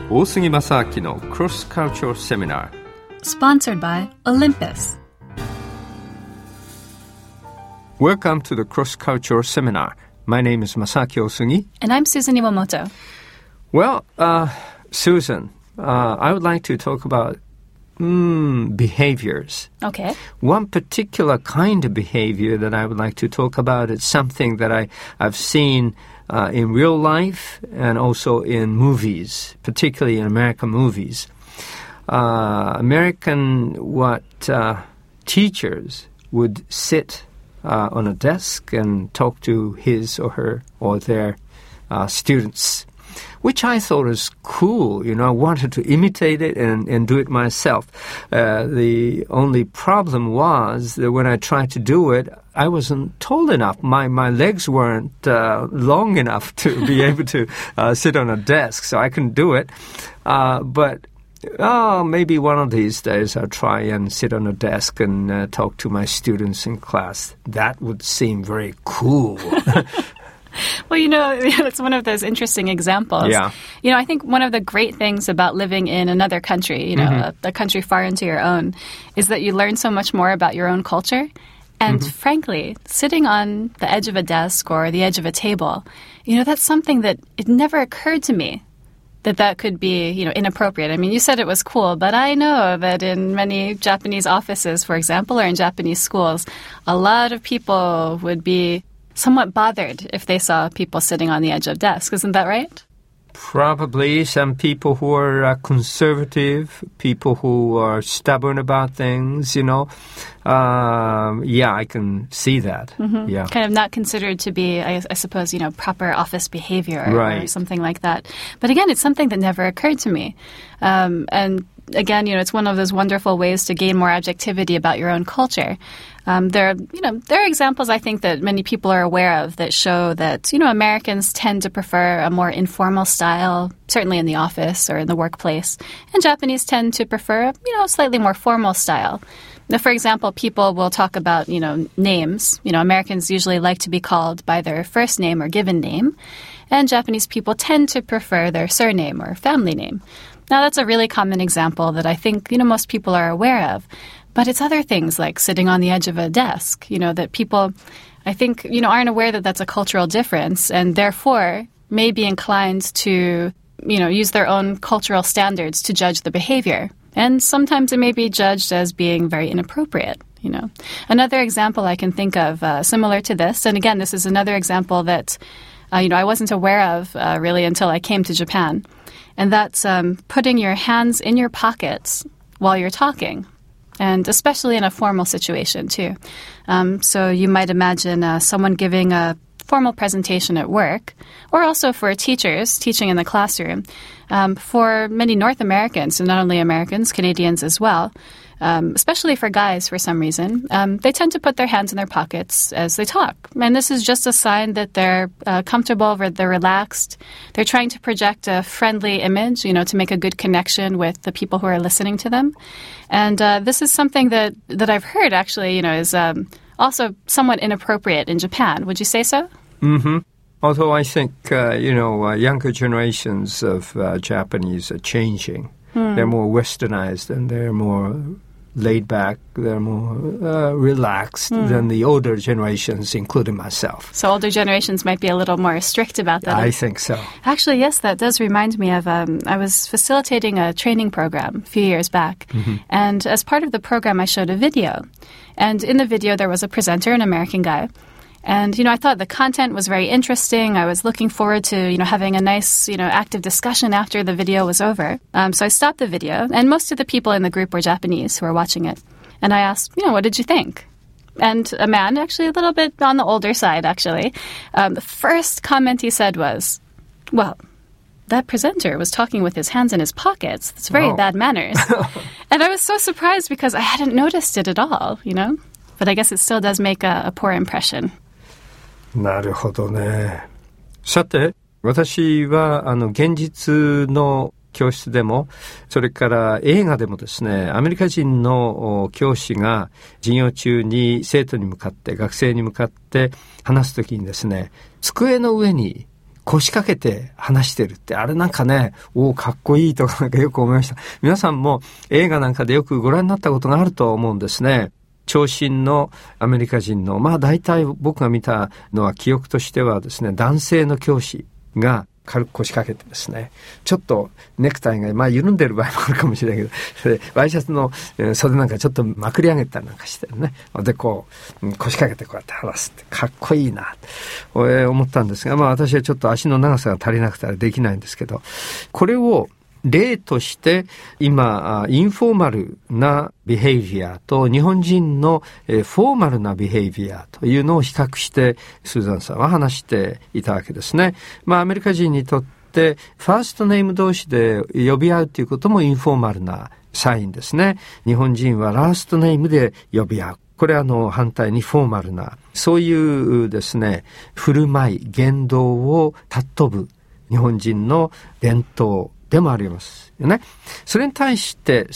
大杉正明の Cross Cultural Seminar Sponsored by Olympus. Welcome to the Cross Cultural Seminar. My name is Masaki Osugi. And I'm Susan Iwamoto. Well, Susan, I would like to talk about behaviors. Okay. One particular kind of behavior that I would like to talk about is something that I've seen in real life and also in movies, particularly in American movies. Teachers would sit on a desk and talk to his or her or their students, which I thought was cool. You know, I wanted to imitate it and do it myself. The only problem was that when I tried to do it, I wasn't tall enough. My legs weren't long enough to be able to sit on a desk, so I couldn't do it. But maybe one of these days I'll try and sit on a desk and talk to my students in class. That would seem very cool. Well, it's one of those interesting examples. Yeah. I think one of the great things about living in another country, a country far into your own, is that you learn so much more about your own culture. And frankly, sitting on the edge of a desk or the edge of a table, that's something that it never occurred to me that could be, inappropriate. I mean, you said it was cool, but I know that in many Japanese offices, for example, or in Japanese schools, a lot of people would be somewhat bothered if they saw people sitting on the edge of desks. Isn't that right? Probably some people who are conservative, people who are stubborn about things, I can see that. Mm-hmm. Yeah. Kind of not considered to be, I suppose, proper office behavior right. or something like that. But again, it's something that never occurred to me. And again, it's one of those wonderful ways to gain more objectivity about your own culture. There are examples I think that many people are aware of that show that, Americans tend to prefer a more informal style, certainly in the office or in the workplace, and Japanese tend to prefer a slightly more formal style. Now, for example, people will talk about, names. Americans usually like to be called by their first name or given name, and Japanese people tend to prefer their surname or family name. Now, that's a really common example that I think, most people are aware of. But it's other things like sitting on the edge of a desk, that people, I think, aren't aware that that's a cultural difference and therefore may be inclined to, use their own cultural standards to judge the behavior. And sometimes it may be judged as being very inappropriate, Another example I can think of similar to this, and again, this is another example that, I wasn't aware of really until I came to Japan. And that's putting your hands in your pockets while you're talking, and especially in a formal situation, too. So you might imagine someone giving a formal presentation at work, or also for teachers teaching in the classroom. For many North Americans, and not only Americans, Canadians as well, especially for guys for some reason, they tend to put their hands in their pockets as they talk. And this is just a sign that they're comfortable, they're relaxed. They're trying to project a friendly image, to make a good connection with the people who are listening to them. And this is something that I've heard actually, is also somewhat inappropriate in Japan. Would you say so? Mm-hmm. Although I think, younger generations of Japanese are changing. They're more westernized and they're more laid back, they're more relaxed than the older generations, including myself. So older generations might be a little more strict about that. I think so. Actually, yes, that does remind me of, I was facilitating a training program a few years back. Mm-hmm. And as part of the program, I showed a video. And in the video, there was a presenter, an American guy. And, I thought the content was very interesting. I was looking forward to, having a nice, active discussion after the video was over. So I stopped the video, and most of the people in the group were Japanese who were watching it. And I asked, what did you think? And a man, actually a little bit on the older side, actually, the first comment he said was, well, that presenter was talking with his hands in his pockets. That's very bad manners. And I was so surprised because I hadn't noticed it at all, But I guess it still does make a poor impression. なるほどね。さて、私は現実の教室でも、それから映画でもですね、アメリカ人の教師が授業中に生徒に向かって、学生に向かって話すときにですね、机の上に腰掛けて話してるって、あれなんかね、かっこいいとかなんかよく思いました。皆さんも映画なんかでよくご覧になったことがあると思うんですね。長身のアメリカ人の、大体僕が見たのは記憶としてはですね、男性の教師が軽く腰掛けてですね、ちょっとネクタイが緩んでる場合もあるかもしれないけど、それワイシャツの袖なんかちょっとまくり上げたりなんかしてね、でこう腰掛けてこうやって話すってかっこいいなと思ったんですが、私はちょっと足の長さが足りなくてできないんですけど、これを例として今インフォーマルなビヘイビアと日本人のフォーマルなビヘイビアというのを比較してスーザンさんは話していたわけですね。アメリカ人にとってファーストネーム同士で呼び合うということもインフォーマルなサインですね。日本人はラストネームで呼び合う。これは反対にフォーマルなそういうですね振る舞い言動を尊ぶ日本人の伝統でもありますよね。それに対して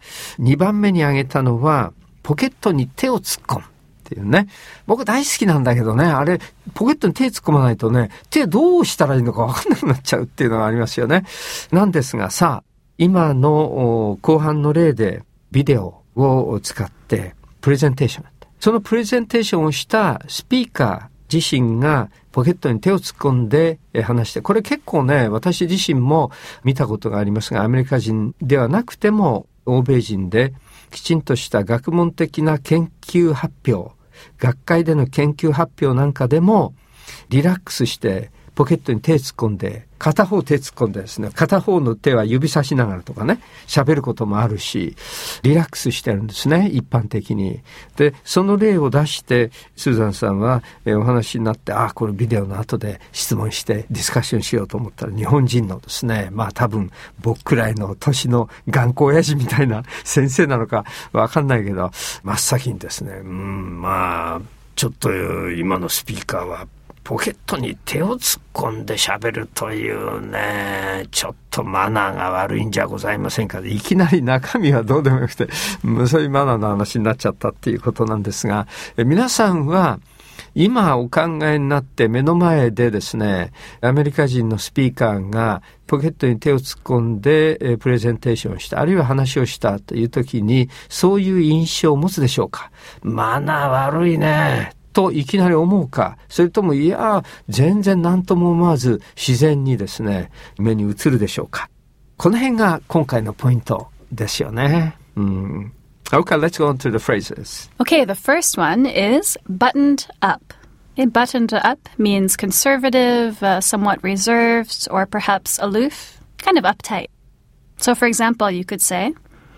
2番目に挙げたのはポケットに手を突っ込むっていうね。僕大好きなんだけどね、あれポケットに手突っ込まないとね、手どうしたらいいのか分かんなくなっちゃうっていうのがありますよね。なんですが今の後半の例でビデオを使ってプレゼンテーション、そのプレゼンテーションをしたスピーカー自身がポケットに手を突っ込んで話して、これ結構ね、私自身も見たことがありますが、アメリカ人ではなくても欧米人できちんとした学問的な研究発表、学会での研究発表なんかでもリラックスしてポケットに手突っ込んで、片方手突っ込んでですね、片方の手は指差しながらとかね、喋ることもあるし、リラックスしてるんですね、一般的に。で、その例を出してスーザンさんはお話になって、これビデオの後で質問してディスカッションしようと思ったら、日本人のですね、多分僕くらいの年の頑固親父みたいな先生なのかわかんないけど、真っ先にですね、ちょっと今のスピーカーはポケットに手を突っ込んで喋るというね、ちょっとマナーが悪いんじゃございませんか。いきなり中身はどうでもよくて、そういうマナーの話になっちゃったっていうことなんですが、皆さんは今お考えになって目の前でですね、アメリカ人のスピーカーがポケットに手を突っ込んでプレゼンテーションをした、あるいは話をしたという時に、そういう印象を持つでしょうか。マナー悪いねといきなり思うか、それとも全然何とも思わず自然にですね目に映るでしょうか。この辺が今回のポイントですよね。Okay, let's go on to the phrases. Okay, the first one is buttoned up. Okay, buttoned up means conservative, somewhat reserved, or perhaps aloof, kind of uptight. So for example, you could say,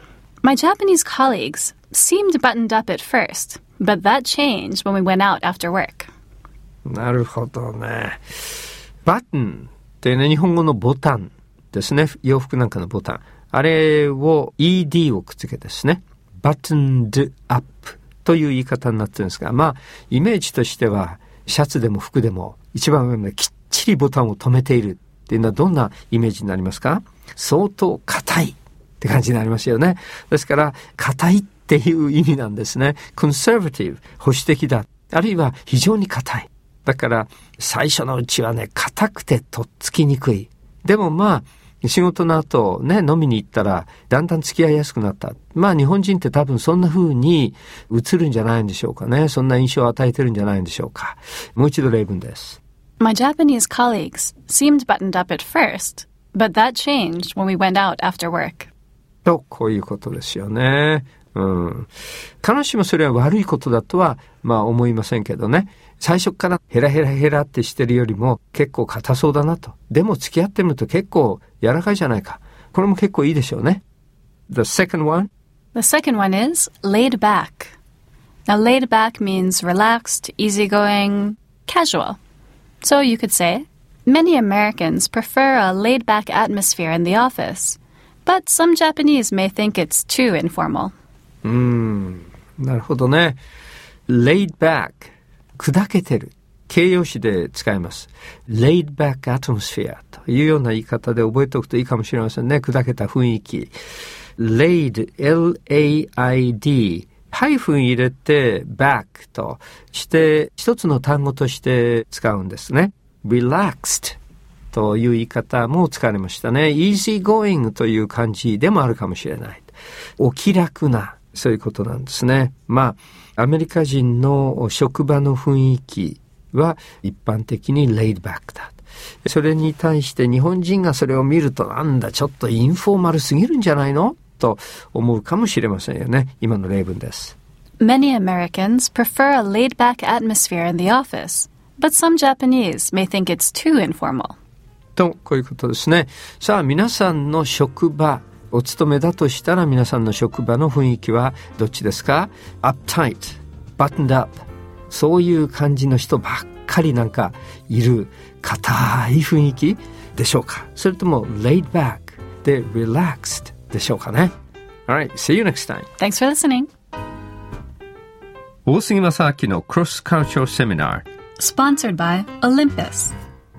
My Japanese colleagues seemed buttoned up at first.But that changed when we went out after work. なるほどね。バトンってね、日本語のボタンですね。洋服なんかのボタン。あれを ED をくっつけてですね。buttoned up という言い方になってるんですが、イメージとしてはシャツでも服でも一番上まできっちりボタンを止めているっていうのはどんなイメージになりますか？相当硬いって感じになりますよね。ですから硬いっていう意味なんですね。conservative、保守的だ。あるいは非常に硬い。だから最初のうちはね、硬くてとっつきにくい。でも仕事の後ね、飲みに行ったらだんだん付き合いやすくなった。日本人って多分そんな風に映るんじゃないんでしょうかね。そんな印象を与えてるんじゃないんでしょうか。もう一度例文です。 My Japanese colleagues seemed buttoned up at first, but that changed when we went out after work. と、こういうことですよね。必ずしもそれは悪いことだとは思いませんけどね。最初からヘラヘラヘラってしてるよりも結構硬そうだなと。でも付き合ってみると結構柔らかいじゃないか。これも結構いいでしょうね。The second one? The second one is laid back. Now laid back means relaxed, easygoing, casual. So you could say, many Americans prefer a laid back atmosphere in the office.But some Japanese may think it's too informal. なるほどね。laid back、砕けてる。形容詞で使います。laid back atmosphere というような言い方で覚えておくといいかもしれませんね。砕けた雰囲気。laid、L-A-I-D、ハイフン入れて back として一つの単語として使うんですね。relaxed という言い方も使われましたね。easy going という感じでもあるかもしれない。お気楽な、そういうことなんですね。まあ、アメリカ人の職場の雰囲気は一般的に laid back だ。それに対して日本人がそれを見ると、なんだ、ちょっとインフォーマルすぎるんじゃないのと思うかもしれませんよね。今の例文です。 Many Americans prefer a laid-back atmosphere in the office, but some Japanese may think it's too informal. と、こういうことですね。さあ、皆さんの職場、お勤めだとしたら皆さんの職場の雰囲気はどっちですか？ uptight, buttoned up、 そういう感じの人ばっかりなんかいる硬い雰囲気でしょうか？それとも laid back で relaxed でしょうかね。 Alright, see you next time. Thanks for listening. 大杉正明の Cross Cultural Seminar Sponsored by Olympus.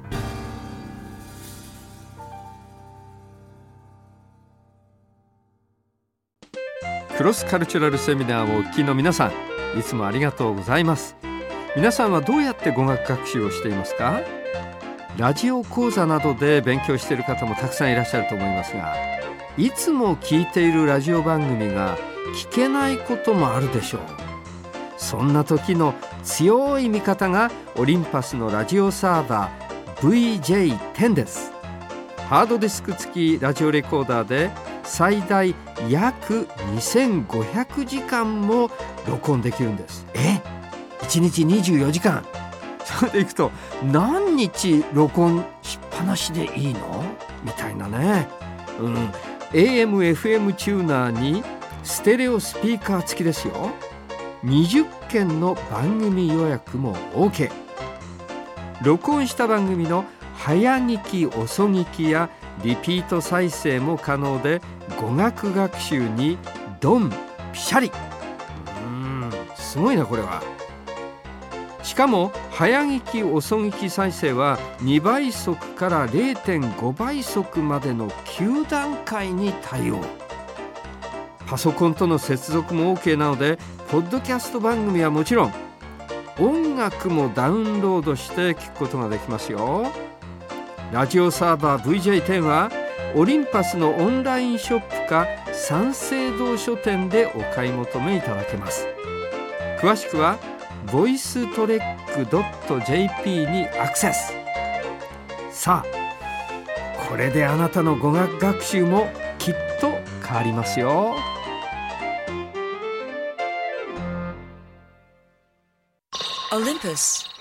クロスカルチュラルセミナーをお聞きの皆さん、いつもありがとうございます。皆さんはどうやって語学学習をしていますか？ラジオ講座などで勉強している方もたくさんいらっしゃると思いますが、いつも聞いているラジオ番組が聞けないこともあるでしょう。そんな時の強い味方がオリンパスのラジオサーバー VJ10 です。ハードディスク付きラジオレコーダーで最大約2500時間も録音できるんです。1日24時間。それでいくと何日録音しっぱなしでいいのみたいなね。AM、FM チューナーにステレオスピーカー付きですよ。20件の番組予約も OK。 録音した番組の早聞き遅聞きやリピート再生も可能で、語学学習にドンピシャリ。すごいなこれは。しかも早聞き遅聞き再生は2倍速から 0.5 倍速までの9段階に対応。パソコンとの接続も OK なので、ポッドキャスト番組はもちろん音楽もダウンロードして聞くことができますよ。ラジオサーバー VJ10 はオリンパスのオンラインショップか三省堂書店でお買い求めいただけます。詳しくは voicetrek.jp にアクセス。さあ、これであなたの語学学習もきっと変わりますよ。 Olympus.